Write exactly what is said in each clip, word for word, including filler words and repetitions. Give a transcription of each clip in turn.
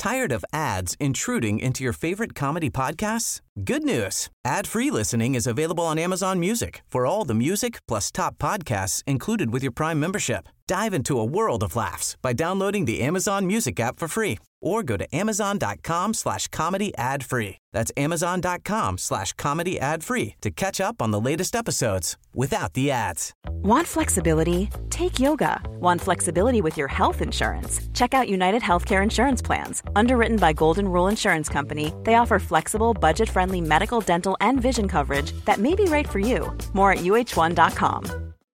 Tired of ads intruding into your favorite comedy podcasts? Good news. Ad-free listening is available on Amazon Music for all the music plus top podcasts included with your Prime membership. Dive into a world of laughs by downloading the Amazon Music app for free or go to amazon.com slash comedy ad free. That's amazon.com slash comedy ad free to catch up on the latest episodes without the ads. Want flexibility? Take yoga. Want flexibility with your health insurance? Check out United Healthcare Insurance Plans. Underwritten by Golden Rule Insurance Company, they offer flexible, budget-friendly medical, dental, and vision coverage that may be right for you. More at U H one dot com.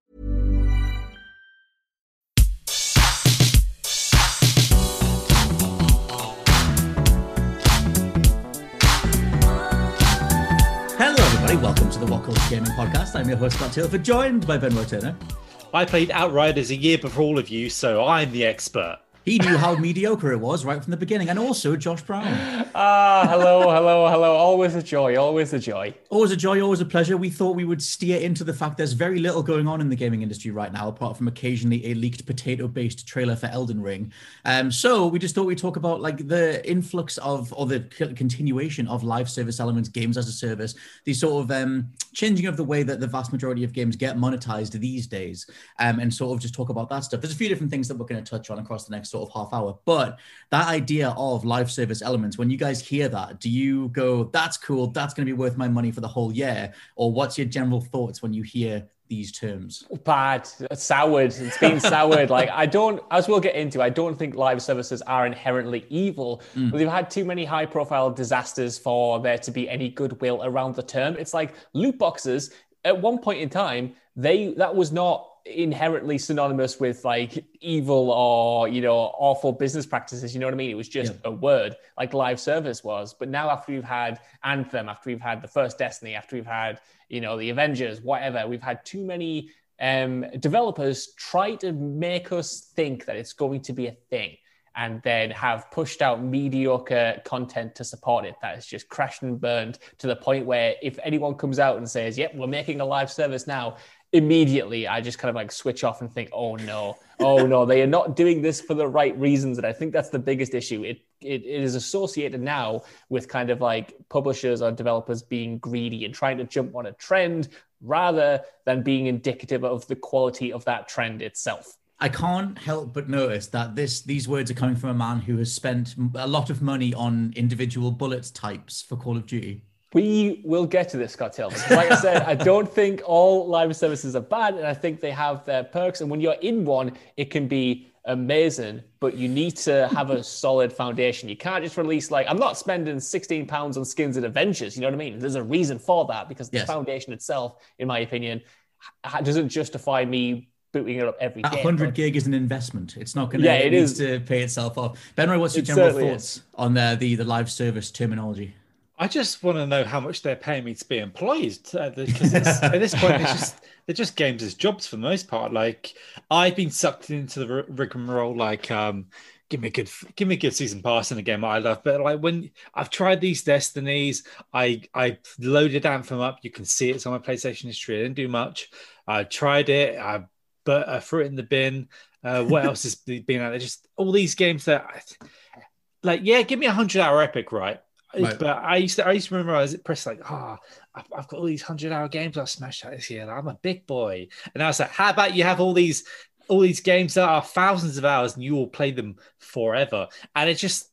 Hello everybody, welcome to the What Culture Gaming Podcast. I'm your host Scott Tilford, joined by Ben Turner. I played Outriders a year before all of you, so I'm the expert. He knew how mediocre it was right from the beginning, and also Josh Brown. Ah, hello, hello, hello. Always a joy, always a joy. Always a joy, always a pleasure. We thought we would steer into the fact there's very little going on in the gaming industry right now, apart from occasionally a leaked potato-based trailer for Elden Ring. Um, so we just thought we'd talk about like the influx of, or the continuation of live service elements, games as a service, the sort of um, changing of the way that the vast majority of games get monetized these days, um, and sort of just talk about that stuff. There's a few different things that we're going to touch on across the next sort of half hour, but that idea of live service elements, when you guys hear that, do you go, that's cool, that's going to be worth my money for the whole year? Or what's your general thoughts when you hear these terms? Bad, it's soured, it's been soured. Like, I don't, as we'll get into, I don't think live services are inherently evil, mm. but they've had too many high profile disasters for there to be any goodwill around the term. It's like loot boxes, at one point in time, they that was not inherently synonymous with like evil or, you know, awful business practices. You know what I mean? It was just yeah. a word, like live service was. But now after we've had Anthem, after we've had the first Destiny, after we've had, you know, the Avengers, whatever, we've had too many um, developers try to make us think that it's going to be a thing, and then have pushed out mediocre content to support it that has just crashed and burned to the point where if anyone comes out and says, yep, we're making a live service now, immediately I just kind of like switch off and think, oh no, oh no, they are not doing this for the right reasons. And I think that's the biggest issue. It, it it is associated now with kind of like publishers or developers being greedy and trying to jump on a trend rather than being indicative of the quality of that trend itself. I can't help but notice that this these words are coming from a man who has spent a lot of money on individual bullet types for Call of Duty. We will get to this, Scott Hill. Like I said, I don't think all live services are bad, and I think they have their perks. And when you're in one, it can be amazing, but you need to have a solid foundation. You can't just release, like, I'm not spending sixteen pounds on skins and Avengers, you know what I mean? There's a reason for that, because the yes. foundation itself, in my opinion, doesn't justify me booting it up every day. one hundred gig is an investment. It's not going to, yeah, it, it needs to pay itself off. Ben Roy, what's your it general thoughts is. on the, the the live service terminology? I just want to know how much they're paying me to be employed, because it's, at this point, it's just they're just games as jobs for the most part. Like, I've been sucked into the rigmarole, like, um, give me a good, give me a good season pass in a game I love. But like when I've tried these Destinies, I I loaded Anthem up. You can see it's on my PlayStation history. I didn't do much. I tried it. I but I threw it in the bin. Uh, what else has been out there? Just all these games that, I, like, yeah, give me a hundred hour epic, right? Right. But I used to, I used to remember I was pressed like, ah, oh, I've, I've got all these hundred-hour games I've smashed out this year. Like, I'm a big boy, and I was like, how about you have all these, all these games that are thousands of hours, and you will play them forever? And it just,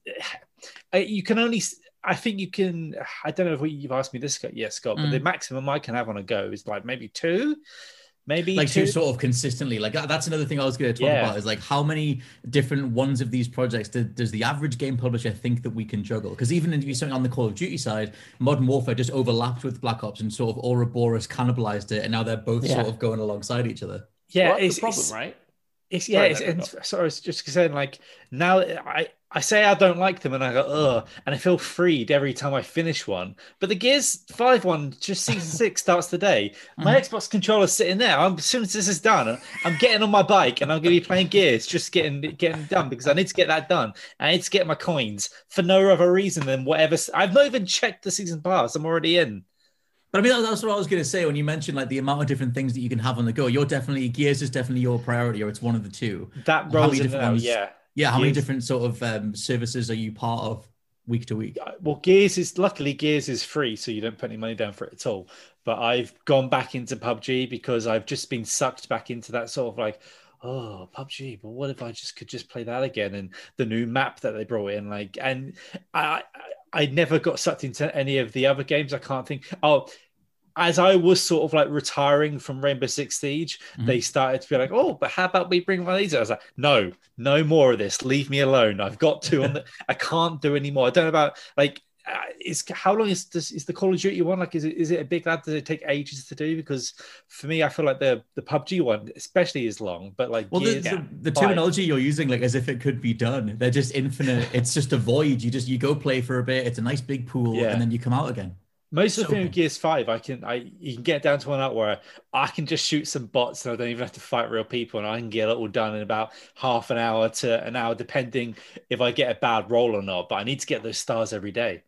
you can only, I think you can. I don't know if you've asked me this yet, Scott, but mm. the maximum I can have on a go is like maybe two. Maybe like two. two sort of consistently. Like that's another thing I was going to talk yeah. about is like how many different ones of these projects do, does the average game publisher think that we can juggle? Because even if you're something on the Call of Duty side, Modern Warfare just overlapped with Black Ops and sort of Ouroboros cannibalized it, and now they're both yeah. sort of going alongside each other. Yeah, well, it's the problem, it's, right? It's yeah. Sorry, it's, it's, sorry, I was just saying, like, now I. I say I don't like them and I go, ugh, and I feel freed every time I finish one. But the Gears five one, just season six starts today. My mm. Xbox controller's sitting there. I'm, as soon as this is done, I'm getting on my bike and I'm going to be playing Gears, just getting getting done because I need to get that done. I need to get my coins for no other reason than whatever. I've not even checked the season pass. I'm already in. But I mean, that's what I was going to say when you mentioned like the amount of different things that you can have on the go. You're definitely, Gears is definitely your priority, or it's one of the two. That rolls in now, yeah. Yeah, how many Gears- different sort of um, services are you part of week to week? Well, Gears is luckily Gears is free, so you don't put any money down for it at all. But I've gone back into P U B G because I've just been sucked back into that sort of like, oh, P U B G. But what if I just could just play that again? And the new map that they brought in, like, and I, I, I never got sucked into any of the other games. I can't think. Oh. As I was sort of like retiring from Rainbow Six Siege, mm-hmm. they started to be like, oh, but how about we bring one of these? I was like, no, no more of this. Leave me alone. I've got to on the, I can't do anymore. I don't know about like, uh, is how long is this, is the Call of Duty one? Like, is it, is it a big lab? Does it take ages to do? Because for me, I feel like the, the P U B G one, especially is long, but like, well, years, the, yeah, the, the terminology you're using, like as if it could be done. They're just infinite. It's just a void. You just, you go play for a bit. It's a nice big pool yeah. and then you come out again. Most of the thing with Gears five, I can, I you can get down to one out where I can just shoot some bots and I don't even have to fight real people, and I can get it all done in about half an hour to an hour, depending if I get a bad roll or not. But I need to get those stars every day.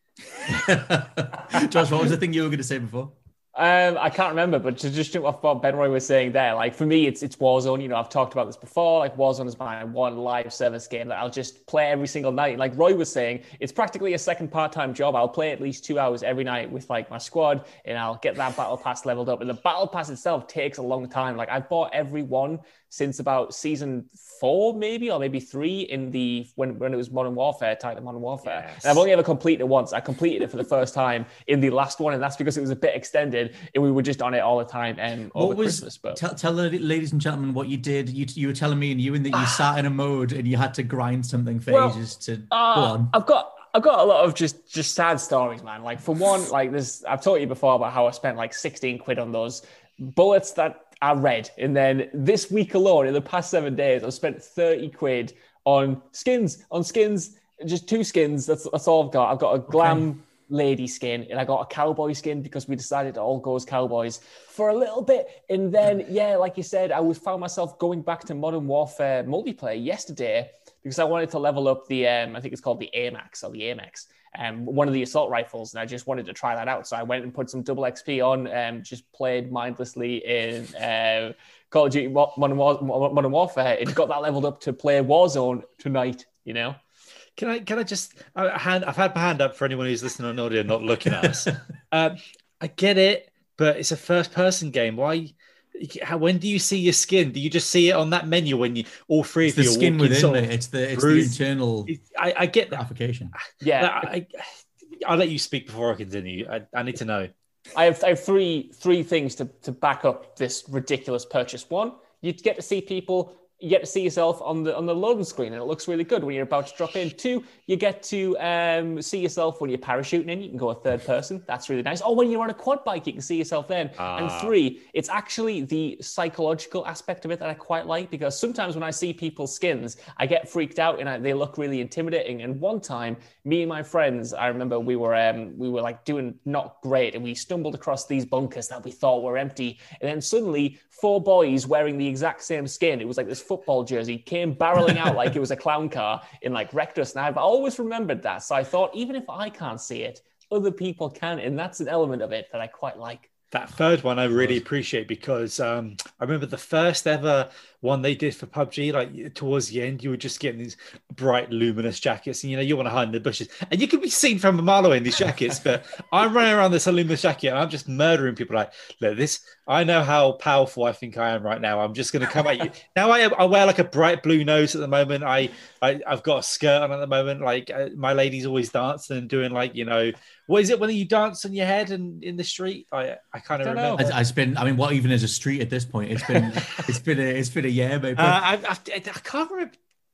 Josh, what was the thing you were going to say before? Um, I can't remember, but to just jump off what Ben Roy was saying there, like for me, it's it's Warzone. You know, I've talked about this before. Like Warzone is my one live service game that I'll just play every single night. Like Roy was saying, it's practically a second part-time job. I'll play at least two hours every night with like my squad, and I'll get that battle pass leveled up. And the battle pass itself takes a long time. Like I've bought every one since about season four, maybe, or maybe three in the when when it was Modern Warfare, Titan Modern Warfare. Yes. And I've only ever completed it once. I completed it for the first time in the last one, and that's because it was a bit extended, and we were just on it all the time and over what was, Christmas. But tell, tell the ladies and gentlemen what you did. You you were telling me and you and that you sat in a mode and you had to grind something for well, ages to uh, go on. I've got I've got a lot of just just sad stories, man. Like for one, like this, I've told you before about how I spent like sixteen quid on those bullets that are red, and then this week alone, in the past seven days, I've spent thirty quid on skins, on skins, just two skins. That's that's all I've got. I've got a glam. Okay. Lady skin, and I got a cowboy skin because we decided to all go as cowboys for a little bit, and then yeah, like you said, I was found myself going back to Modern Warfare multiplayer yesterday because I wanted to level up the um I think it's called the A MAX or the A MAX, um one of the assault rifles, and I just wanted to try that out. So I went and put some double X P on, and just played mindlessly in uh, Call of Duty Modern, War- Modern Warfare, and got that leveled up to play Warzone tonight. You know. Can I can I just I hand, I've had my hand up for anyone who's listening on audio not looking at us. um, I get it, but it's a first person game. Why? How, when do you see your skin? Do you just see it on that menu when you all three it's of you the skin within sort of it? It's the it's through, the internal. I, I get that gratification. Yeah, I, I, I'll let you speak before I continue. I, I need to know. I have I have three three things to to back up this ridiculous purchase. One, you get to see people. You get to see yourself on the on the loading screen, and it looks really good when you're about to drop in. Two, you get to um, see yourself when you're parachuting in. You can go a third person. That's really nice. Oh, when you're on a quad bike, you can see yourself then. Ah. And three, it's actually the psychological aspect of it that I quite like, because sometimes when I see people's skins, I get freaked out and I, they look really intimidating. And one time, me and my friends, I remember we were um, we were like doing not great, and we stumbled across these bunkers that we thought were empty, and then suddenly four boys wearing the exact same skin. It was like this football jersey came barreling out like it was a clown car in like wrecked us. And I've always remembered that. So I thought, even if I can't see it, other people can. And that's an element of it that I quite like. That third one I really appreciate, because um, I remember the first ever one they did for P U B G, like towards the end, you were just getting these bright, luminous jackets, and you know, you want to hide in the bushes, and you can be seen from a mile away in these jackets. But I'm running around this luminous jacket, and I'm just murdering people. Like, look, this, I know how powerful I think I am right now. I'm just going to come at you. Now I, I wear like a bright blue nose at the moment. I, I I've got a skirt on at the moment. Like uh, my lady's always dancing and doing like, you know, what is it when you dance on your head and in the street? I I kind of remember. Know. It's been, I mean, what even is a street at this point? It's been, it's been a, it's been a year, maybe. Uh, I, I, I can't remember.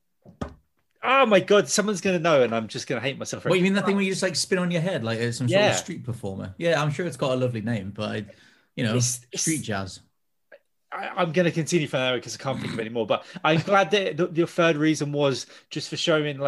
Oh my god, someone's gonna know, and I'm just gonna hate myself. What, you mean that thing where you just like spin on your head like some yeah. sort of street performer? Yeah, I'm sure it's got a lovely name, but I, you know, it's, it's, street jazz. I, I'm going to continue from there because I can't think of any more. But I'm glad that the, the third reason was just for showing, like,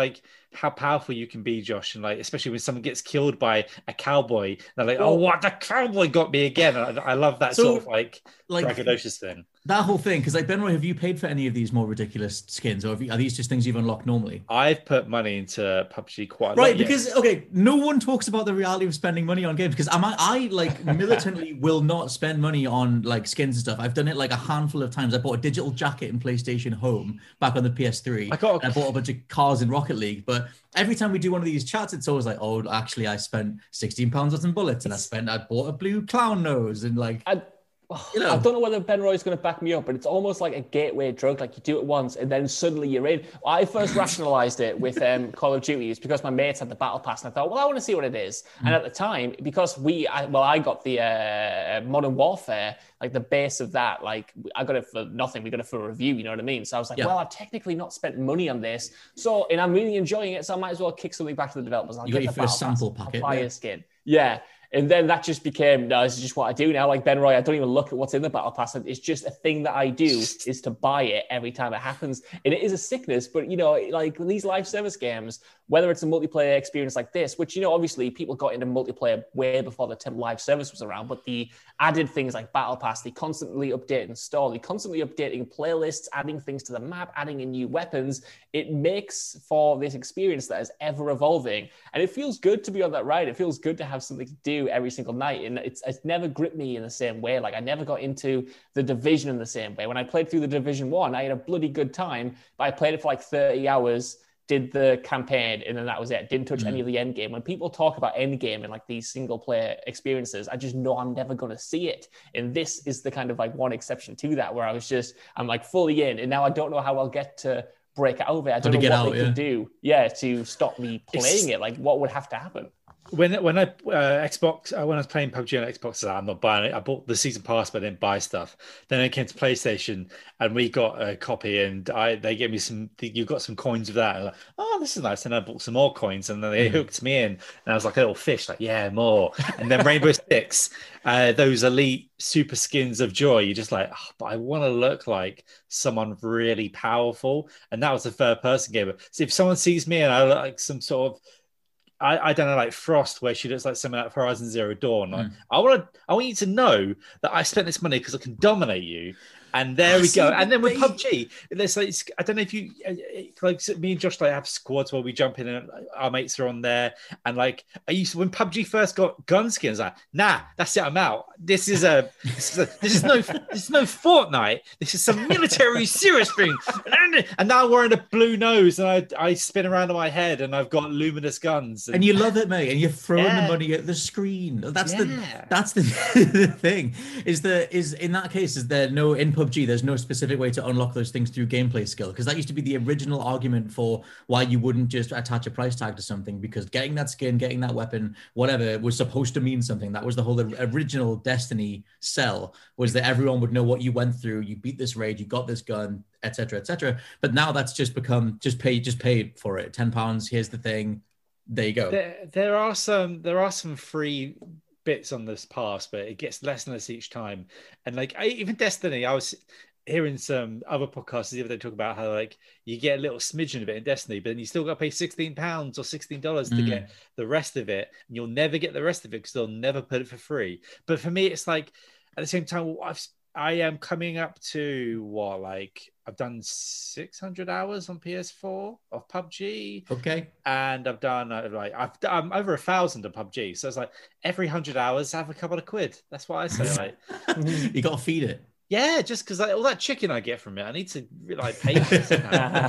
how powerful you can be, Josh, and like especially when someone gets killed by a cowboy, they're like, "Oh, what? The cowboy got me again." I, I love that so, sort of like, like braggadocious thing. That whole thing, because like Benroy, have you paid for any of these more ridiculous skins, or you, are these just things you've unlocked normally? I've put money into P U B G quite a right, lot. because yes. okay, no one talks about the reality of spending money on games. Because I, I like militantly will not spend money on like skins and stuff. I've done it like a handful of times. I bought a digital jacket in PlayStation Home back on the P S three. I got. A... I bought a bunch of cars in Rocket League, but every time we do one of these chats, it's always like, oh, actually, I spent sixteen pounds on some bullets, and I spent, I bought a blue clown nose, and like. I... You know, I don't know whether Benroy is going to back me up, but it's almost like a gateway drug. Like you do it once and then suddenly you're in. I first rationalized it with um, Call of Duty is because my mates had the battle pass and I thought, well, I want to see what it is. Mm. And at the time, because we, I, well, I got the uh, Modern Warfare, like the base of that, like I got it for nothing. We got it for a review, you know what I mean? So I was like, yeah. well, I've technically not spent money on this. So, and I'm really enjoying it. So I might as well kick something back to the developers. I'll you get got the your first sample pass, packet. Buy yeah. a skin. Yeah. And then that just became, no, this is just what I do now. Like Benroy, I don't even look at what's in the battle pass. It's just a thing that I do is to buy it every time it happens. And it is a sickness, but you know, like these live service games, whether it's a multiplayer experience like this, which, you know, obviously people got into multiplayer way before the term live service was around, but the added things like battle pass, they constantly update and store, they constantly updating playlists, adding things to the map, adding in new weapons. It makes for this experience that is ever evolving. And it feels good to be on that ride. It feels good to have something to do every single night, and it's it's never gripped me in the same way. Like I never got into the Division in the same way. When I played through the Division One, I had a bloody good time, but I played it for like thirty hours, did the campaign, and then that was it. Didn't touch mm-hmm. any of the end game. When people talk about end game and like these single player experiences, I just know I'm never going to see it. And this is the kind of like one exception to that, where I was just I'm like fully in, and now I don't know how I'll get to break out of it. I don't know what out, they yeah. can do, yeah, to stop me playing it's... it. Like what would have to happen? When when I uh, Xbox uh, when I was playing P U B G on Xbox, I'm not buying it. I bought the season pass, but I didn't buy stuff. Then it came to PlayStation, and we got a copy, and I they gave me some. You got some coins of that. And like, oh, this is nice. And I bought some more coins, and then they mm. hooked me in, and I was like a little fish, like yeah, more. And then Rainbow Six, uh, those elite super skins of joy. You're just like, oh, but I want to look like someone really powerful, and that was a third person game. So if someone sees me and I look like some sort of I, I don't know, like Frost, where she looks like someone out of Horizon Zero Dawn. Like, mm. I want to, I want you to know that I spent this money because I can dominate you. And there we go. And then with P U B G, there's like, I don't know if you, like me and Josh, like have squads where we jump in and our mates are on there. And like, I used to, when P U B G first got gun skins, like, nah, that's it, I'm out. This is a, this is, a, this is no, this is no Fortnite. This is some military serious thing. And, and now I'm wearing a blue nose and I, I spin around on my head and I've got luminous guns. And, and you love it, mate. And you're throwing yeah. the money at the screen. That's yeah. the, that's the, the thing is the, is in that case, is there no, in P U B G, there's no specific way to unlock those things through gameplay skill, because that used to be the original argument for why you wouldn't just attach a price tag to something, because getting that skin, getting that weapon, whatever, was supposed to mean something. That was the whole original Destiny sell, was that everyone would know what you went through. You beat this raid, you got this gun, etc, etc. But now that's just become just pay just pay for it. ten pounds, here's the thing, there you go. There, there are some there are some free bits on this pass, but it gets less and less each time. And like I, even Destiny, I was hearing some other podcasts the other day talk about how like you get a little smidgen of it in Destiny, but then you still got to pay sixteen pounds or sixteen dollars mm. to get the rest of it, and you'll never get the rest of it because they'll never put it for free. But for me, it's like at the same time, I've I am coming up to what, like I've done six hundred hours on P S four of P U B G. Okay. And I've done uh, like I've done over a thousand of P U B G. So it's like every hundred hours, have a couple of quid. That's what I say. Like you got to feed it. Yeah, just because like, all that chicken I get from it, I need to like pay for it.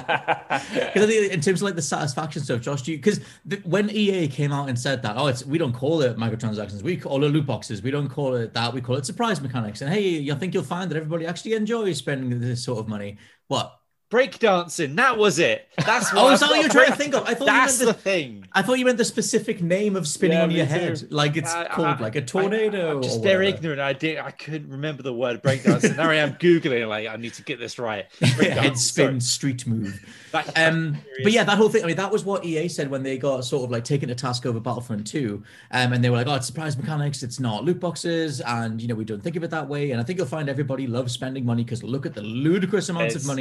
Because in terms of like the satisfaction stuff, Josh, do you, because when E A came out and said that, oh, it's we don't call it microtransactions, we call it loot boxes, we don't call it that, we call it surprise mechanics. And hey, you think you'll find that everybody actually enjoys spending this sort of money? What? Breakdancing, that was it. That's what oh, is that what you're trying to think of? I thought that's you meant the, the thing. I thought you meant the specific name of spinning yeah, on your too. head, like it's uh, called I, like a tornado. I, I'm just or very whatever. ignorant. I did. I couldn't remember the word breakdancing. Now I am googling. Like I need to get this right. Head spin, street move. That's, um, that's but yeah, that whole thing. I mean, that was what E A said when they got sort of like taken to task over Battlefront two, um, and they were like, "Oh, it's surprise mechanics. It's not loot boxes, and you know we don't think of it that way." And I think you'll find everybody loves spending money because look at the ludicrous amounts it's, of money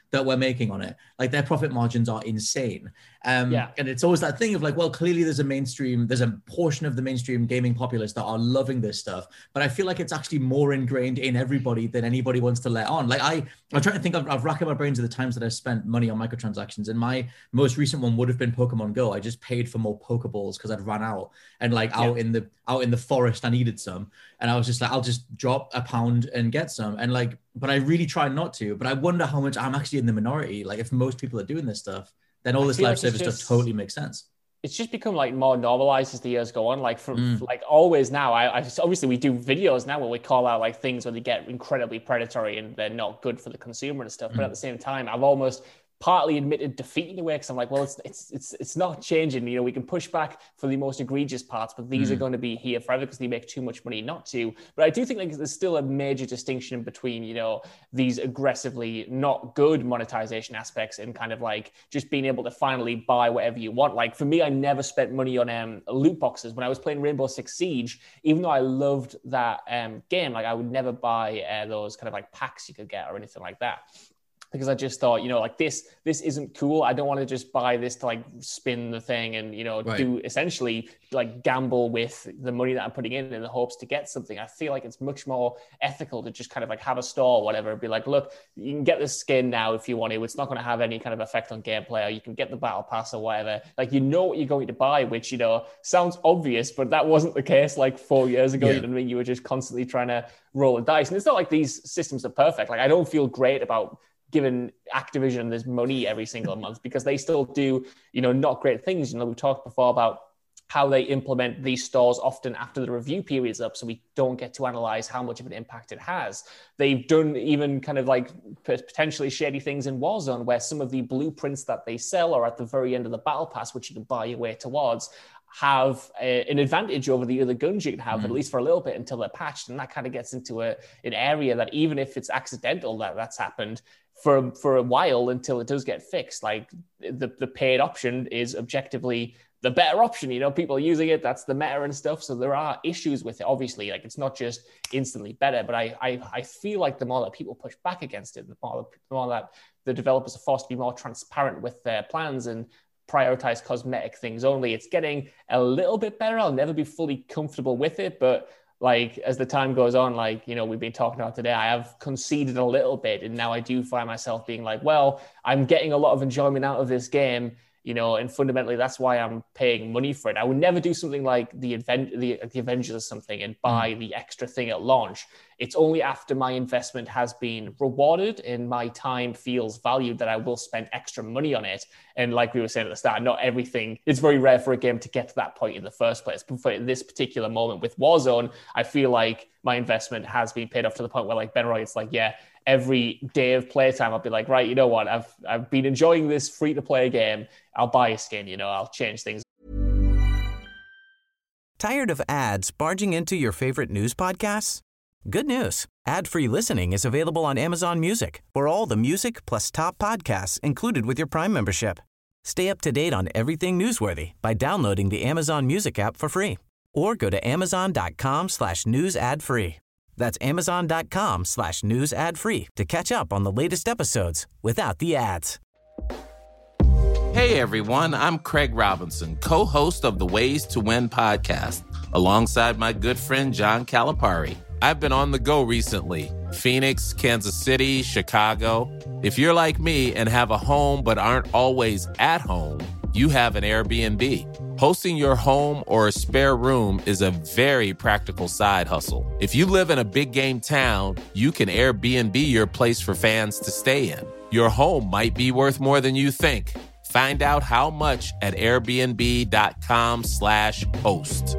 that we're making on it. Like their profit margins are insane. Um, yeah. And it's always that thing of like, well, clearly there's a mainstream, there's a portion of the mainstream gaming populace that are loving this stuff. But I feel like it's actually more ingrained in everybody than anybody wants to let on. Like I, I'm trying to think, I've, I've racked my brains of the times that I've spent money on microtransactions. And my most recent one would have been Pokemon Go. I just paid for more Pokeballs because I'd run out. And like out yeah. in the out in the forest, I needed some. And I was just like, I'll just drop a pound and get some. And like, but I really try not to. But I wonder how much I'm actually in the minority. Like if most people are doing this stuff, then all this live like service just, stuff totally makes sense. It's just become like more normalized as the years go on. Like from Mm. like always now, I, I obviously we do videos now where we call out like things where they get incredibly predatory and they're not good for the consumer and stuff. Mm. But at the same time, I've almost partly admitted defeat in a way because I'm like, well, it's it's it's it's not changing. You know, we can push back for the most egregious parts, but these mm. are going to be here forever because they make too much money not to. But I do think like there's still a major distinction between, you know, these aggressively not good monetization aspects and kind of like just being able to finally buy whatever you want. Like for me, I never spent money on um, loot boxes when I was playing Rainbow Six Siege. Even though I loved that um, game, like I would never buy uh, those kind of like packs you could get or anything like that. Because I just thought, you know, like this, this isn't cool. I don't want to just buy this to like spin the thing and, you know, right. do essentially like gamble with the money that I'm putting in in the hopes to get something. I feel like it's much more ethical to just kind of like have a store or whatever. Be like, look, you can get this skin now if you want to. It's not going to have any kind of effect on gameplay, or you can get the battle pass or whatever. Like, you know what you're going to buy, which, you know, sounds obvious, but that wasn't the case like four years ago. Yeah. You know what I mean? You were just constantly trying to roll the dice. And it's not like these systems are perfect. Like, I don't feel great about given Activision this money every single month because they still do, you know, not great things. You know, we talked before about how they implement these stores often after the review period is up, so we don't get to analyze how much of an impact it has. They've done even kind of like potentially shady things in Warzone where some of the blueprints that they sell are at the very end of the battle pass, which you can buy your way towards, have a, an advantage over the other guns you can have, mm. at least for a little bit until they're patched. And that kind of gets into a, an area that even if it's accidental that that's happened, for for a while until it does get fixed, like the, the paid option is objectively the better option. You know, people are using it, that's the meta and stuff. So there are issues with it, obviously. Like, it's not just instantly better, but I I, I feel like the more that people push back against it, the more, the more that the developers are forced to be more transparent with their plans and prioritize cosmetic things only, it's getting a little bit better. I'll never be fully comfortable with it, but like as the time goes on, like, you know, we've been talking about today, I have conceded a little bit. And now I do find myself being like, well, I'm getting a lot of enjoyment out of this game, you know, and fundamentally that's why I'm paying money for it. I would never do something like the event, the, the Avengers or something and buy mm. the extra thing at launch. It's only after my investment has been rewarded and my time feels valued that I will spend extra money on it. And like we were saying at the start, not everything, it's very rare for a game to get to that point in the first place. But for this particular moment with Warzone, I feel like my investment has been paid off to the point where like Ben Roy, it's like, yeah, every day of playtime, I'll be like, right, you know what? I've I've been enjoying this free-to-play game. I'll buy a skin, you know, I'll change things. Tired of ads barging into your favorite news podcasts? Good news. Ad-free listening is available on Amazon Music for all the music plus top podcasts included with your Prime membership. Stay up to date on everything newsworthy by downloading the Amazon Music app for free or go to amazon.com slash news ad free. That's amazon.com slash news ad free to catch up on the latest episodes without the ads. Hey everyone, I'm Craig Robinson, co-host of the Ways to Win podcast, alongside my good friend John Calipari. I've been on the go recently. Phoenix, Kansas City, Chicago. If you're like me and have a home but aren't always at home, you have an Airbnb. Hosting your home or a spare room is a very practical side hustle. If you live in a big game town, you can Airbnb your place for fans to stay in. Your home might be worth more than you think. Find out how much at airbnb.com slash host.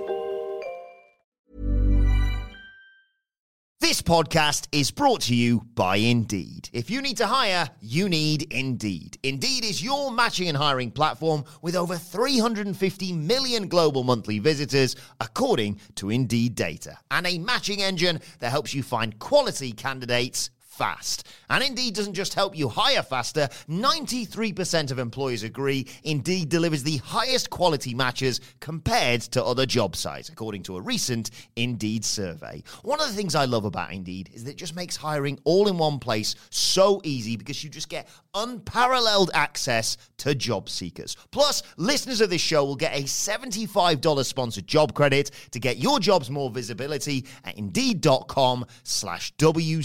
This podcast is brought to you by Indeed. If you need to hire, you need Indeed. Indeed is your matching and hiring platform with over three hundred fifty million global monthly visitors, according to Indeed data, and a matching engine that helps you find quality candidates fast. And Indeed doesn't just help you hire faster. ninety-three percent of employers agree Indeed delivers the highest quality matches compared to other job sites, according to a recent Indeed survey. One of the things I love about Indeed is that it just makes hiring all in one place so easy because you just get unparalleled access to job seekers. Plus, listeners of this show will get a seventy-five dollars sponsored job credit to get your jobs more visibility at Indeed.com slash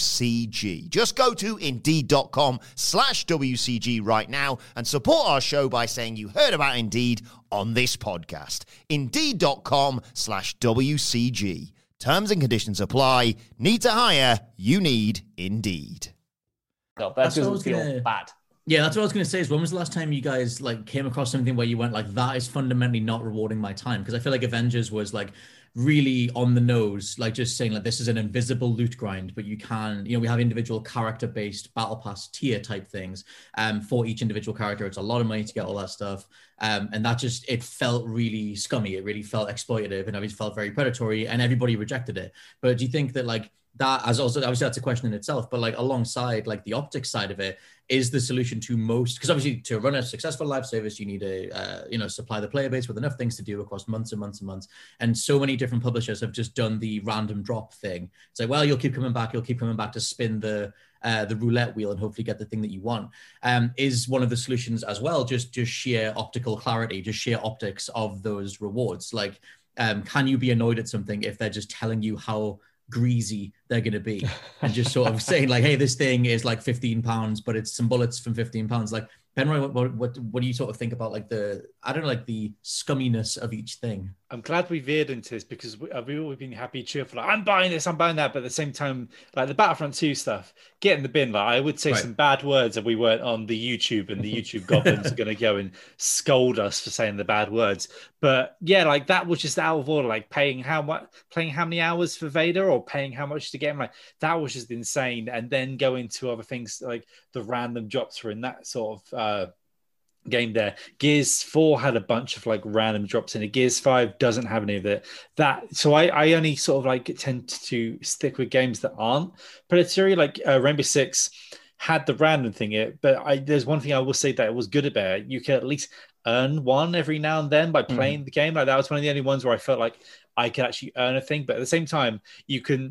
WCG. Just go to Indeed.com slash WCG right now and support our show by saying you heard about Indeed on this podcast. Indeed.com slash WCG. Terms and conditions apply. Need to hire? You need Indeed. No, that doesn't feel gonna... bad. Yeah, that's what I was going to say is when was the last time you guys like came across something where you went like, that is fundamentally not rewarding my time? Because I feel like Avengers was like really on the nose, like just saying like, this is an invisible loot grind, but you can, you know, we have individual character based battle pass tier type things um, for each individual character. It's a lot of money to get all that stuff. Um, and that just, it felt really scummy. It really felt exploitative and it felt very predatory and everybody rejected it. But do you think that like, that as also obviously that's a question in itself, but like alongside like the optics side of it is the solution to most, because obviously to run a successful live service you need to uh, you know supply the player base with enough things to do across months and months and months, and so many different publishers have just done the random drop thing. It's like, well, you'll keep coming back, you'll keep coming back to spin the uh, the roulette wheel and hopefully get the thing that you want. Um, is one of the solutions as well just just sheer optical clarity, just sheer optics of those rewards. Like um, can you be annoyed at something if they're just telling you how greasy they're going to be and just sort of saying like, hey, this thing is like fifteen pounds, but it's some bullets from fifteen pounds. Like Penroy, what, what what do you sort of think about like the, I don't know, like the scumminess of each thing? I'm glad we veered into this because we, we've always been happy, cheerful. Like, I'm buying this, I'm buying that. But at the same time, like the Battlefront two stuff, get in the bin. Like I would say right. some bad words if we weren't on the YouTube and the YouTube goblins are going to go and scold us for saying the bad words. But yeah, like that was just out of order. Like paying how much, playing how many hours for Vader or paying how much to get him. Like that was just insane. And then going to other things like the random drops were in that sort of uh, game there. Gears four had a bunch of like random drops in it. Gears five doesn't have any of it. That so I, I only sort of like tend to stick with games that aren't predatory. Like uh, Rainbow Six had the random thing it, but I there's one thing I will say that it was good about it. You could at least earn one every now and then by playing mm. the game. Like that was one of the only ones where I felt like I could actually earn a thing. But at the same time, you can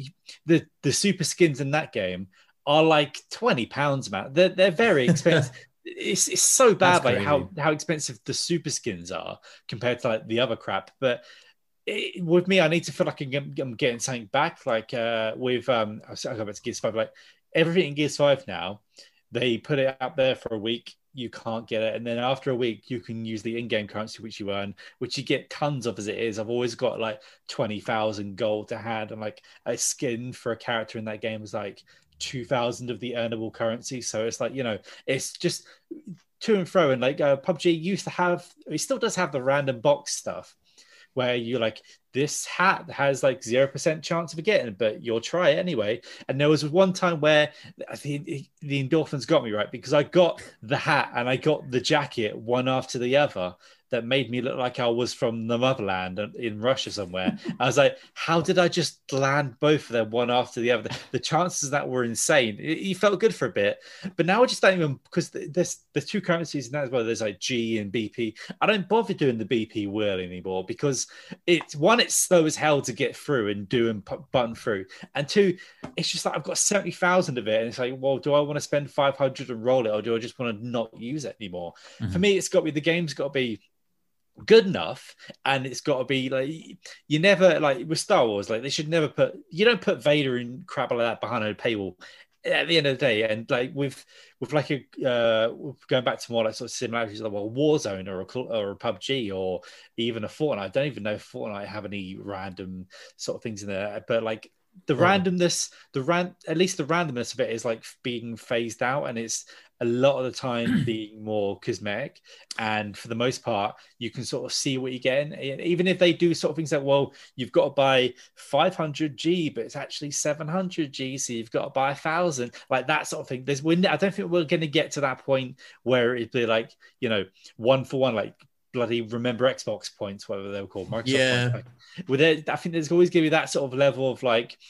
the the super skins in that game are like twenty pounds, man. They're they're very expensive. It's it's so bad, like how, how expensive the super skins are compared to like the other crap. But it, with me, I need to feel like I'm, I'm getting something back. Like uh, with um, I'll go back to Gears five. Like everything in Gears five now, they put it out there for a week. You can't get it, and then after a week, you can use the in-game currency which you earn, which you get tons of as it is. I've always got like twenty thousand gold to hand, and like a skin for a character in that game is like two thousand of the earnable currency. So it's like, you know, it's just to and fro. And like uh, P U B G used to have, it still does have the random box stuff where you like, this hat has like zero percent chance of getting it, but you'll try it anyway. And there was one time where I think the endorphins got me, right? Because I got the hat and I got the jacket one after the other. That made me look like I was from the motherland in Russia somewhere. I was like, how did I just land both of them one after the other? The chances of that were insane. It, it felt good for a bit, but now I just don't even, because there's there's two currencies in that as well. There's like G and B P. I don't bother doing the B P wheel anymore because it's one, it's slow as hell to get through and do and button through. And two, it's just like I've got seventy thousand of it. And it's like, well, do I want to spend five hundred and roll it, or do I just want to not use it anymore? Mm-hmm. For me, it's got to be, the game's got to be good enough, and it's got to be like, you never, like with Star Wars, like they should never put, you don't put Vader and crap like that behind a paywall at the end of the day. And like with with like a uh going back to more like sort of similarities like well Warzone or a, or a P U B G or even a Fortnite. I don't even know if Fortnite have any random sort of things in there, but like the oh. randomness, the ran at least the randomness of it is like being phased out, and it's a lot of the time being more cosmetic. And for the most part, you can sort of see what you're getting. Even if they do sort of things like, well, you've got to buy five hundred G, but it's actually seven hundred G, so you've got to buy a thousand, like that sort of thing. There's, I don't think we're going to get to that point where it'd be like, you know, one for one, like bloody remember Xbox points, whatever they were called, Microsoft yeah. points. Like, with it, I think there's always going to be that sort of level of like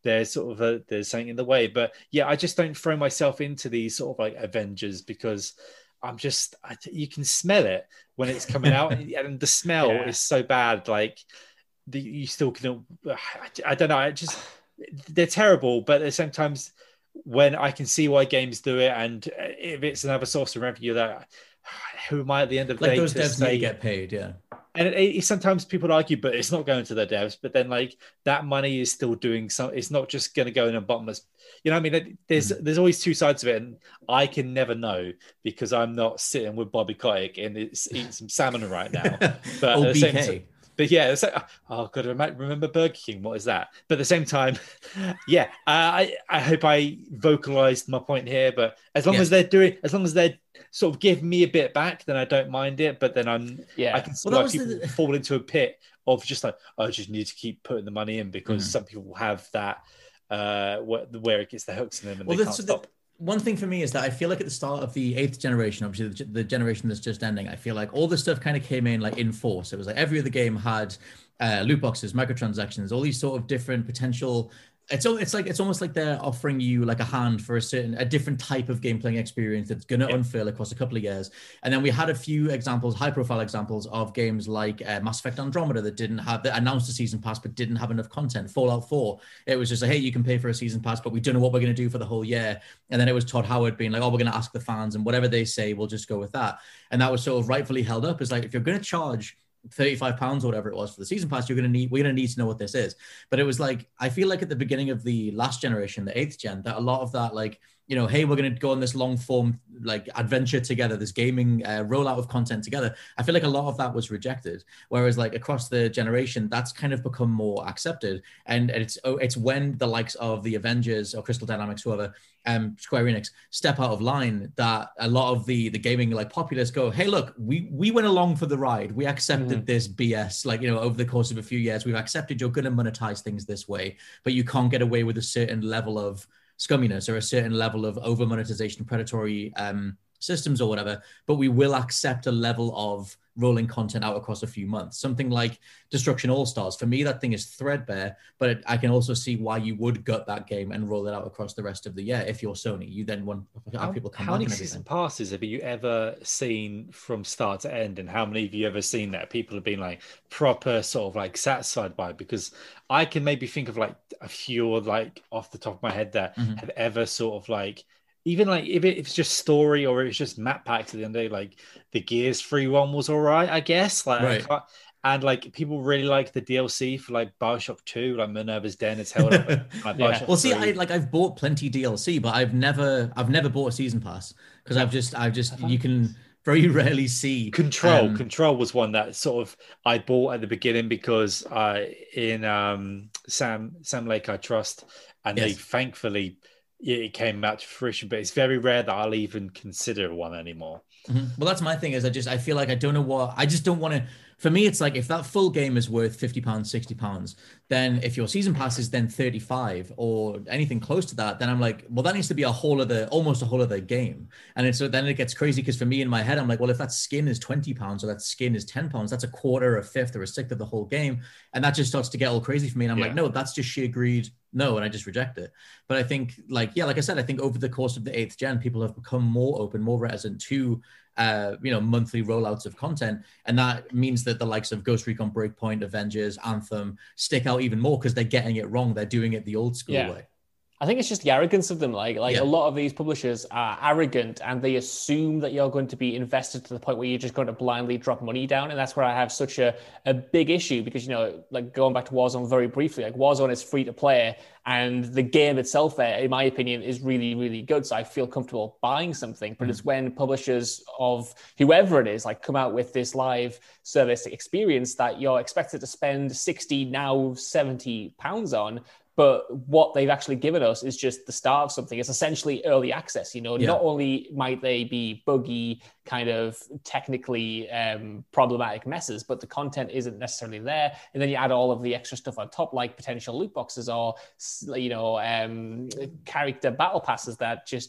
there's sort of a, there's something in the way. But yeah, I just don't throw myself into these sort of like Avengers because I'm just, I, you can smell it when it's coming out, and the smell yeah. is so bad. Like the, you still can, I, I don't know. I just, they're terrible, but at the same time, when I can see why games do it, and if it's another source of revenue, that who am I at the end of the like day those to devs say, need to get paid, yeah. And it, it, sometimes people argue, but it's not going to the devs. But then, like that money is still doing some. It's not just going to go in a bottomless. You know, what I mean, there's mm-hmm. there's always two sides of it, and I can never know because I'm not sitting with Bobby Kotick and it's eating some salmon right now. But oh, at the B K. same time, but yeah, it's like, oh god, remember Burger King? What is that? But at the same time, yeah, I I hope I vocalized my point here. But as long yeah. as they're doing, as long as they're sort of give me a bit back, then I don't mind it. But then I'm, yeah, I can see well, why people the... fall into a pit of just like, oh, I just need to keep putting the money in because mm-hmm. some people have that uh, where, where it gets the hooks in them and well, they can't stop. The... One thing for me is that I feel like at the start of the eighth generation, obviously the, the generation that's just ending, I feel like all this stuff kind of came in like in force. It was like every other game had uh, loot boxes, microtransactions, all these sort of different potential. It's it's like it's almost like they're offering you like a hand for a certain a different type of game playing experience that's going to yeah. unfurl across a couple of years. And then we had a few examples, high profile examples of games like uh, Mass Effect Andromeda that didn't have that announced a season pass but didn't have enough content. Fallout four, it was just like, hey, you can pay for a season pass, but we don't know what we're going to do for the whole year. And then it was Todd Howard being like, oh, we're going to ask the fans, and whatever they say, we'll just go with that. And that was sort of rightfully held up as like, if you're going to charge thirty-five pounds or whatever it was for the season pass, you're going to need, we're going to need to know what this is. But it was like, I feel like at the beginning of the last generation, the eighth gen, that a lot of that, like, you know, hey, we're going to go on this long form, like adventure together, this gaming uh, rollout of content together. I feel like a lot of that was rejected. Whereas like across the generation, that's kind of become more accepted. And it's, oh, it's when the likes of the Avengers or Crystal Dynamics, whoever, um, Square Enix step out of line, that a lot of the, the gaming like populace go, hey, look, we, we went along for the ride. We accepted mm-hmm. this B S, like, you know, over the course of a few years, we've accepted you're going to monetize things this way, but you can't get away with a certain level of scumminess or a certain level of over monetization, predatory um, systems or whatever, but we will accept a level of rolling content out across a few months. Something like Destruction All-Stars, for me, that thing is threadbare, but it, I can also see why you would gut that game and roll it out across the rest of the year. If you're Sony, you then want to have people come how back many and everything. Season passes have you ever seen from start to end, and how many have you ever seen that people have been like proper sort of like satisfied by? Because I can maybe think of like a few like off the top of my head that mm-hmm. have ever sort of like, even like if, it, if it's just story or it's just map packs at the end of the day, like the Gears three one was all right, I guess. Like, right. I and like people really like the D L C for like BioShock two, like Minerva's Den. It's held up. Like, yeah. Well, see, I like I've bought plenty D L C, but I've never I've never bought a season pass because I've just I've just you can very rarely see Control. Um, Control was one that sort of I bought at the beginning because uh, in um, Sam Sam Lake I trust, and yes. they thankfully. It came out to fruition, but it's very rare that I'll even consider one anymore. Mm-hmm. Well, that's my thing is I just, I feel like I don't know what, I just don't want to, for me, it's like if that full game is worth fifty pounds, sixty pounds, then if your season pass is then thirty-five or anything close to that, then I'm like, well, that needs to be a whole other, almost a whole other game. And it's, so then it gets crazy because for me in my head, I'm like, well, if that skin is twenty pounds or that skin is ten pounds, that's a quarter, a fifth, or a sixth of the whole game. And that just starts to get all crazy for me. And I'm yeah. like, no, that's just sheer greed. No, and I just reject it. But I think, like, yeah, like I said, I think over the course of the eighth gen, people have become more open, more reticent to, uh, you know, monthly rollouts of content. And that means that the likes of Ghost Recon Breakpoint, Avengers, Anthem stick out even more because they're getting it wrong. They're doing it the old school yeah. way. I think it's just the arrogance of them. Like, like yeah. a lot of these publishers are arrogant and they assume that you're going to be invested to the point where you're just going to blindly drop money down. And that's where I have such a, a big issue because, you know, like going back to Warzone very briefly, like Warzone is free to play and the game itself there, in my opinion, is really, really good. So I feel comfortable buying something, but mm. it's when publishers of whoever it is, like come out with this live service experience that you're expected to spend sixty, now seventy pounds on. But what they've actually given us is just the start of something. It's essentially early access. You know, yeah. not only might they be buggy, kind of technically um, problematic messes, but the content isn't necessarily there. And then you add all of the extra stuff on top, like potential loot boxes or, you know, um, character battle passes that just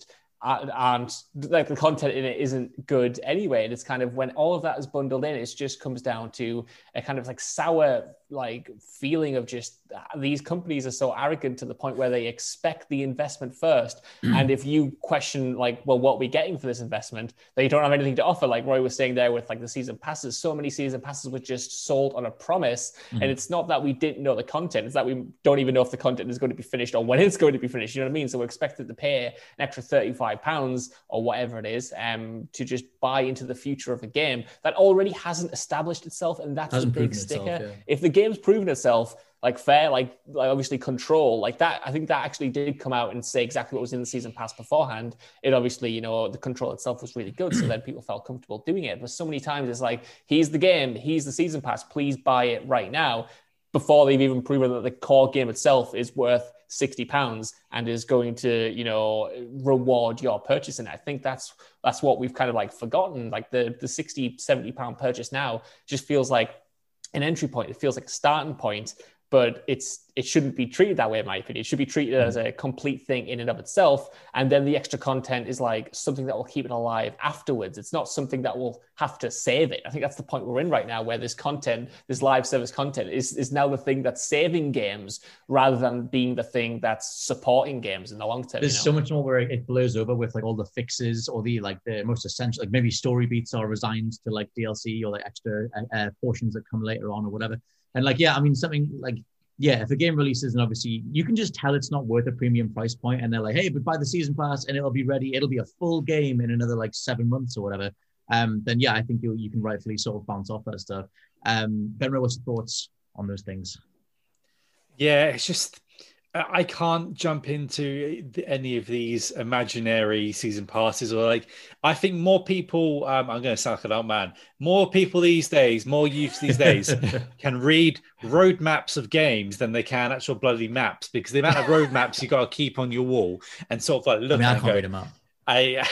aren't like the content in it isn't good anyway. And it's kind of when all of that is bundled in, it just comes down to a kind of like sour like feeling of just these companies are so arrogant to the point where they expect the investment first. Mm. And if you question like, well, what are we getting for this investment? They don't have anything to offer. Like Roy was saying there with like the season passes, so many season passes were just sold on a promise. Mm. And it's not that we didn't know the content, it's that we don't even know if the content is going to be finished or when it's going to be finished. You know what I mean? So we're expected to pay an extra thirty-five pounds or whatever it is um, to just buy into the future of a game that already hasn't established itself. And that's a big sticker. Itself, yeah. If the game's proven itself, like fair, like, like obviously Control, like that, I think that actually did come out and say exactly what was in the season pass beforehand. It obviously, you know, the Control itself was really good. So then people felt comfortable doing it. But so many times it's like, here's the game, here's the season pass, please buy it right now, before they've even proven that the core game itself is worth sixty pounds and is going to, you know, reward your purchase. And I think that's, that's what we've kind of like forgotten. Like the, the sixty, seventy pound purchase now just feels like an entry point. It feels like a starting point, but it's it shouldn't be treated that way, in my opinion. It should be treated as a complete thing in and of itself. And then the extra content is like something that will keep it alive afterwards. It's not something that will have to save it. I think that's the point we're in right now, where this content, this live service content is, is now the thing that's saving games rather than being the thing that's supporting games in the long term. There's you know? so much more where it blurs over with like all the fixes or the like the most essential, like maybe story beats are resigned to like D L C or like extra uh, portions that come later on or whatever. And like, yeah, I mean, something like, yeah, if a game releases and obviously you can just tell it's not worth a premium price point and they're like, hey, but buy the season pass and it'll be ready. It'll be a full game in another like seven months or whatever. Um, then yeah, I think you you can rightfully sort of bounce off that stuff. Um, Benro, what's your thoughts on those things? Yeah, it's just, I can't jump into any of these imaginary season passes or like, I think more people, um, I'm going to sound like an old man, more people these days, more youth these days can read roadmaps of games than they can actual bloody maps, because the amount of roadmaps you got to keep on your wall and sort of like look I mean, at I can't go, read them up. I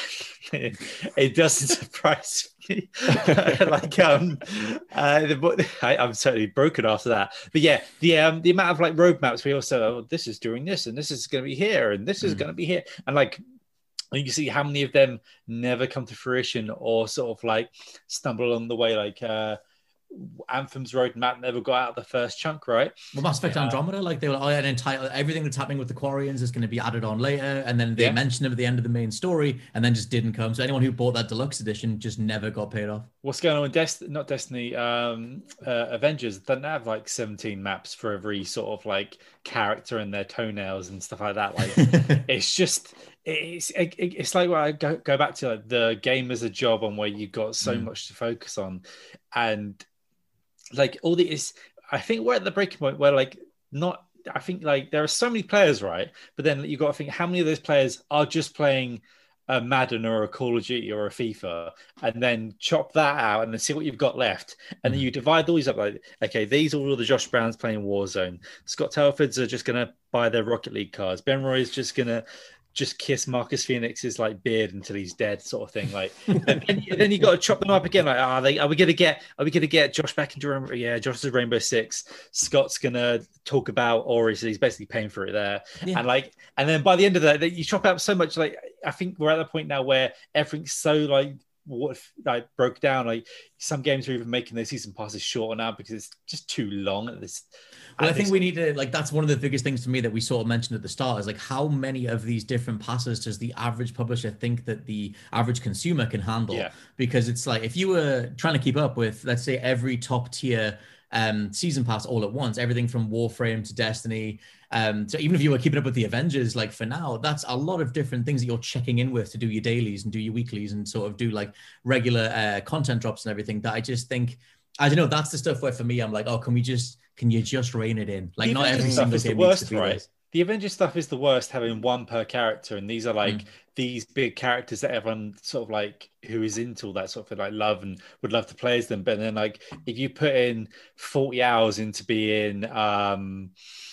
it doesn't surprise me. like um, uh, the, I, I'm certainly broken after that. But yeah, the um, the amount of like roadmaps we also, oh, this is doing this, and this is going to be here, and this is mm. going to be here, and like you can see how many of them never come to fruition or sort of like stumble along the way, like. Uh, Anthem's roadmap never got out the first chunk, right? Well, Mass Effect yeah. Andromeda, like they were, oh, an entire everything that's happening with the Quarians is going to be added on later, and then they yeah. mentioned them at the end of the main story, and then just didn't come. So anyone who bought that deluxe edition just never got paid off. What's going on with Destiny? Not Destiny, um, uh, Avengers? Doesn't have like seventeen maps for every sort of like character and their toenails and stuff like that. Like it's just. It's it, it's like what I go go back to like, the game as a job on where you've got so mm. much to focus on, and like all the is I think we're at the breaking point where like not I think like there are so many players, right? But then you got to think how many of those players are just playing a Madden or a Call of Duty or a FIFA, and then chop that out and then see what you've got left, and mm. then you divide all these up like, okay, these are all the Josh Browns playing Warzone. Scott Telfords are just gonna buy their Rocket League cards. Ben Roy is just gonna just kiss Marcus Phoenix's like beard until he's dead, sort of thing. Like, and then, and then you got to chop them up again. Like, are they? Are we gonna get? Are we gonna get Josh back into Rainbow? Yeah, Josh's Rainbow Six. Scott's gonna talk about Ori, so he's basically paying for it there. Yeah. And like, and then by the end of that, you chop out so much. Like, I think we're at the point now where everything's so like what like broke down. Like, some games are even making their season passes shorter now because it's just too long at this. Well, I think we need to, like, that's one of the biggest things to me that we sort of mentioned at the start is like, how many of these different passes does the average publisher think that the average consumer can handle? Yeah. Because it's like, if you were trying to keep up with, let's say, every top tier um, season pass all at once, everything from Warframe to Destiny, um, so even if you were keeping up with the Avengers, like for now, that's a lot of different things that you're checking in with to do your dailies and do your weeklies and sort of do like regular uh, content drops and everything that I just think, I don't know, that's the stuff where for me, I'm like, oh, can we just, can you just rein it in? Like, the not every stuff single is game the worst, needs to be right? this. The Avengers stuff is the worst, having one per character, and these are like mm. these big characters that everyone sort of like who is into all that sort of thing, like love and would love to play as them. But then, like, if you put in forty hours into being um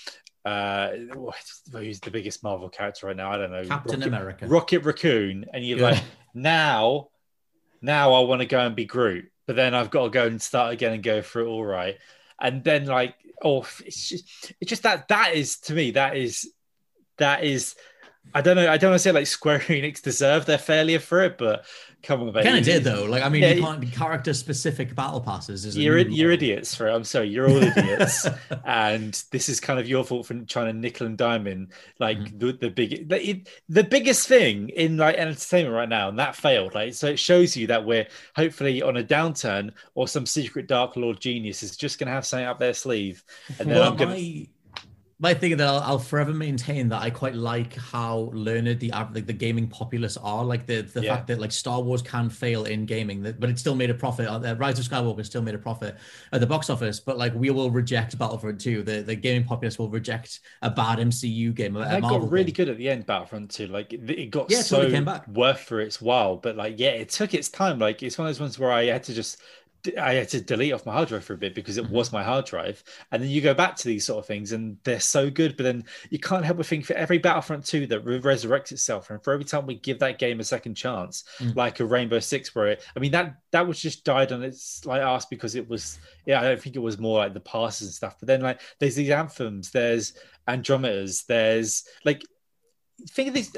uh who's the biggest Marvel character right now? I don't know, Captain Rocket, America, Rocket Raccoon, and you're yeah. like, now, now I want to go and be Groot, but then I've got to go and start again and go through it all right, and then like. Oh, it's just it's just that that is to me that is that is I don't know. I don't want to say like Square Enix deserved their failure for it, but come on, kind of did though. Like, I mean, yeah, you can't character specific battle passes. Is you're you're idiots for it. I'm sorry, you're all idiots, and this is kind of your fault for trying to nickel and diamond like mm-hmm. the the big the, the biggest thing in like entertainment right now, and that failed. Like, so it shows you that we're hopefully on a downturn, or some secret Dark Lord genius is just going to have something up their sleeve, and then well, I'm gonna. My... My thing that I'll, I'll forever maintain that I quite like how learned the like the gaming populace are. Like the the yeah. fact that like Star Wars can fail in gaming, but it still made a profit. Uh, Rise of Skywalker still made a profit at the box office. But like we will reject Battlefront two. The the gaming populace will reject a bad M C U game. A, it Marvel got really game. good at the end. Battlefront two, like it, it got yeah, so totally came back. worth for its while. But like yeah, it took its time. Like it's one of those ones where I had to just. I had to delete off my hard drive for a bit because it was my hard drive. And then you go back to these sort of things and they're so good, but then you can't help but think for every Battlefront two that resurrects itself, and for every time we give that game a second chance, mm. like a Rainbow Six, where it, I mean, that that was just died on its like ass because it was, yeah, I don't think it was more like the passes and stuff. But then like there's these Anthems, there's Andromedas, there's like, think of these,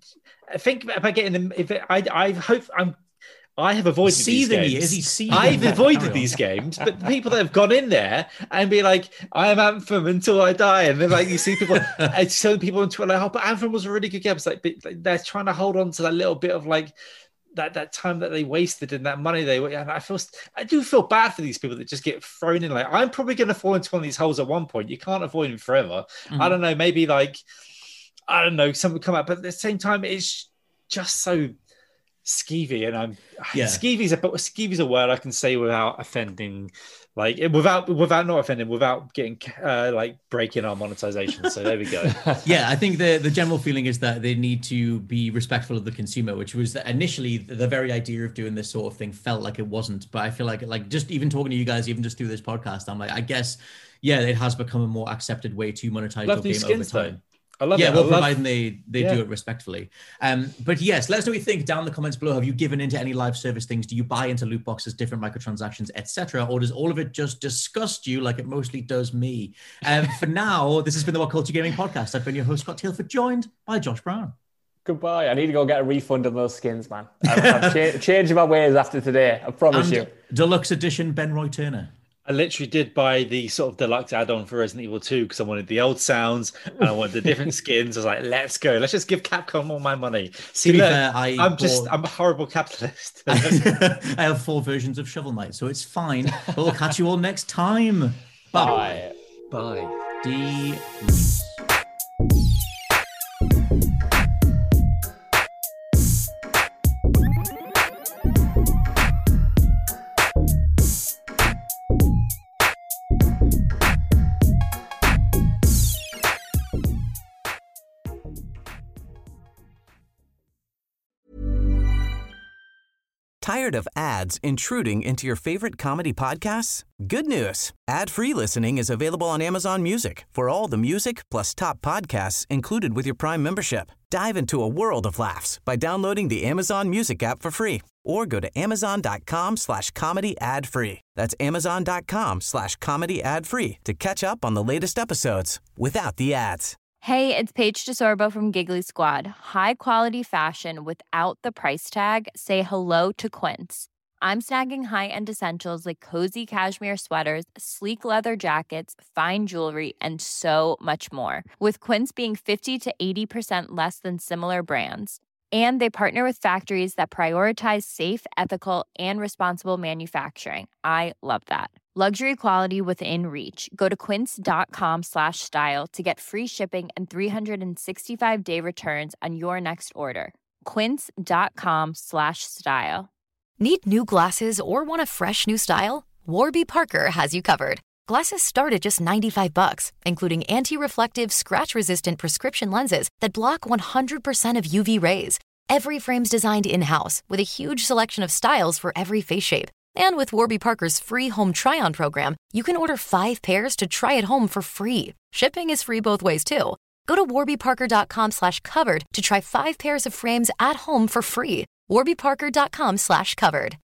think about getting them. If it, I, I hope I'm, I have avoided seething these games. Is he seething? I've avoided these games, but the people that have gone in there and be like, I am Anthem until I die. And then like you see people, and so people on Twitter like, oh, but Anthem was a really good game. It's like, like they're trying to hold on to that little bit of like that that time that they wasted and that money they and I feel I do feel bad for these people that just get thrown in. Like, I'm probably going to fall into one of these holes at one point. You can't avoid them forever. Mm-hmm. I don't know, maybe like I don't know, something come out, but at the same time, it's just so skeevy, and I'm yeah. skeevy's a skeevy's a word I can say without offending, like without without not offending, without getting uh, like breaking our monetization. So there we go. Yeah, I think the the general feeling is that they need to be respectful of the consumer, which was initially the, the very idea of doing this sort of thing felt like it wasn't. But I feel like like just even talking to you guys, even just through this podcast, I'm like, I guess yeah, it has become a more accepted way to monetize your game over time. Though. I love yeah, it. well, love... providing they, they yeah. do it respectfully. Um, but yes, let us know what you think down in the comments below. Have you given into any live service things? Do you buy into loot boxes, different microtransactions, et cetera? Or does all of it just disgust you like it mostly does me? Um, for now, this has been the What Culture Gaming Podcast. I've been your host, Scott Tailford, joined by Josh Brown. Goodbye. I need to go get a refund on those skins, man. I've, I've cha- changed my ways after today. I promise and you. Deluxe Edition Ben Roy Turner. I literally did buy the sort of deluxe add-on for Resident Evil two because I wanted the old sounds and I wanted the different skins. I was like, let's go. Let's just give Capcom all my money. See, look, fair, I I'm bought... just, I'm a horrible capitalist. I have four versions of Shovel Knight, so it's fine. But we'll catch you all next time. Bye. Bye. Bye. D. Tired of ads intruding into your favorite comedy podcasts? Good news. Ad-free listening is available on Amazon Music for all the music plus top podcasts included with your Prime membership. Dive into a world of laughs by downloading the Amazon Music app for free or go to amazon.com slash comedy ad free. That's amazon.com slash comedy ad free to catch up on the latest episodes without the ads. Hey, it's Paige DeSorbo from Giggly Squad. High quality fashion without the price tag. Say hello to Quince. I'm snagging high-end essentials like cozy cashmere sweaters, sleek leather jackets, fine jewelry, and so much more. With Quince being fifty to eighty percent less than similar brands. And they partner with factories that prioritize safe, ethical, and responsible manufacturing. I love that. Luxury quality within reach. Go to quince.com slash style to get free shipping and three sixty-five day returns on your next order. Quince.com slash style. Need new glasses or want a fresh new style? Warby Parker has you covered. Glasses start at just ninety-five bucks, including anti-reflective, scratch-resistant prescription lenses that block one hundred percent of U V rays. Every frame's designed in-house with a huge selection of styles for every face shape. And with Warby Parker's free home try-on program, you can order five pairs to try at home for free. Shipping is free both ways, too. Go to warbyparker.com slash covered to try five pairs of frames at home for free. warbyparker.com slash covered.